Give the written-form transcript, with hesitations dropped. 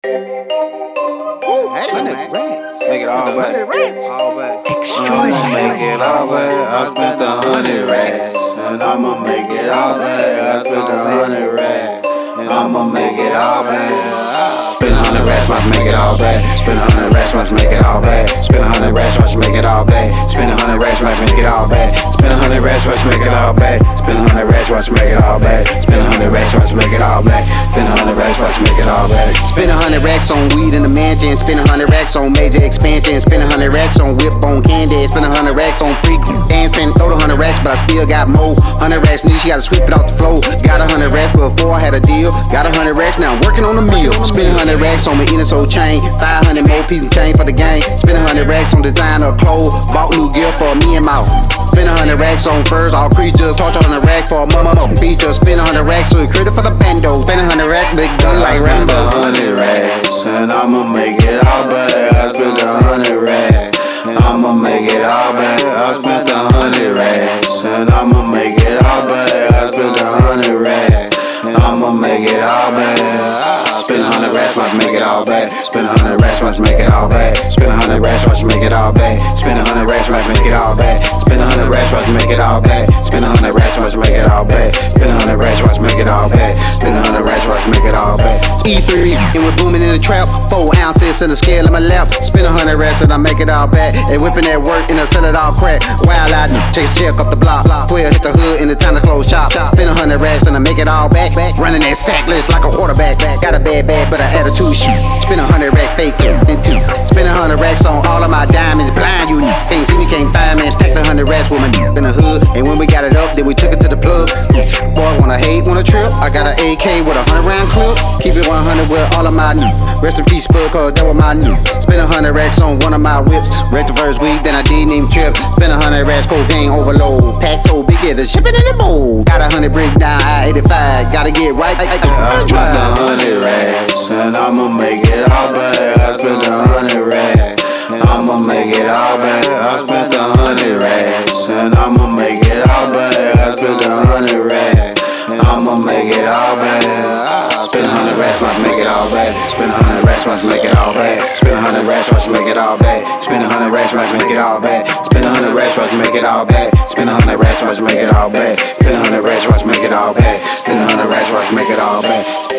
Make it all back. All back. I'ma make it all back. I spent 100 racks. And I'ma make it all back. I spent 100 racks. And I'ma make it all back. Spend 100 racks, watch make it all back. Spend 100 racks, watch make it all back. Spend 100 racks, watch make it all back. Spend 100 racks, watch make it all back. Spend 100 racks, watch make it all back. Spend 100 racks, watch make it all back. Spend 100 racks, watch make it all back. Spend 100 racks, watch make it all back. Spend 100 racks on weed in the mansion. Spend 100 racks on major expansion. Spend 100 racks on whip on candy. Spend 100 racks on freak dancing. Throw the 100 racks, but I still got more. 100 racks, new, she gotta sweep it off the floor. Got 100 racks before I had a deal. Got 100 racks, now I'm working on the meal. Spend 100 racks on my inner soul chain. 500 more pieces and chain for the game. Spend 100 racks on designer clothes. Bought new gear for me and my. Spend 100 racks on furs, all creatures. Torch on the rack for a mama feature. Spend 100 racks so it's credit for the bando. Spend 100 racks, big gun like Rambo. 100 racks, and I'ma make it all back. I spent 100 racks, and I'ma make it all back. I spent 100 racks, and I'ma make it all back. I spent 100 racks, and I'ma make it all back. Spend 100 racks, watch make it all back. Spend 100 racks, watch make it all back. Spend 100 racks, watch make it all back. Spend 100 racks, watch make it all back. Spend 100 racks, watch make it all back. Spend 100 racks, watch make it all back. Spend 100 racks, watch make it all back. Spend 100 racks, watch make it all back. E3 and we're booming in the trap. 4 ounces in the scale in my lap. Spend 100 racks and I make it all back. And whipping that work and I sell it all crack. Wild out, chase check up the block. 12 hit the hood in the time to close shop. Spend 100 racks and I make it all back. Running that sack list like a quarterback. Got a bad but I attitude shoot. Spend 100 racks fake into. Spend 100 racks on all of my diamonds. Blind you can't see me, can't find me. Stack the 100 racks with my in the hood. And when we got it up, then we took it to the plug. Boy, wanna hate, wanna trip. I got an AK with a 100 round clip. Keep it 100 with all of my new. Rest in peace, Spud, cause that was my new. Spend 100 racks on one of my whips. Rent the first week, then I didn't even trip. Spend 100 racks, cocaine overload. Pack so big, yeah, the shipping in the bowl. Got 100 bricks down I-85. Gotta get right. I spent 100 racks, and I'ma make it all back. I spent 100 racks, and I'ma make it all back. I spent 100 racks, and I'ma make it all back. I spent 100 racks, and I'ma make it all back. Spend 100 racks, watch make it all back. Spend 100 racks, watch make it all back. Spend 100 racks, watch make it all back. Spend 100 racks, watch make it all back. Spend 100 racks, watch make it all back. Spend 100 racks, watch make it all back. Spend 100 racks, watch make it all back. Spend 100 racks, watch make it all back.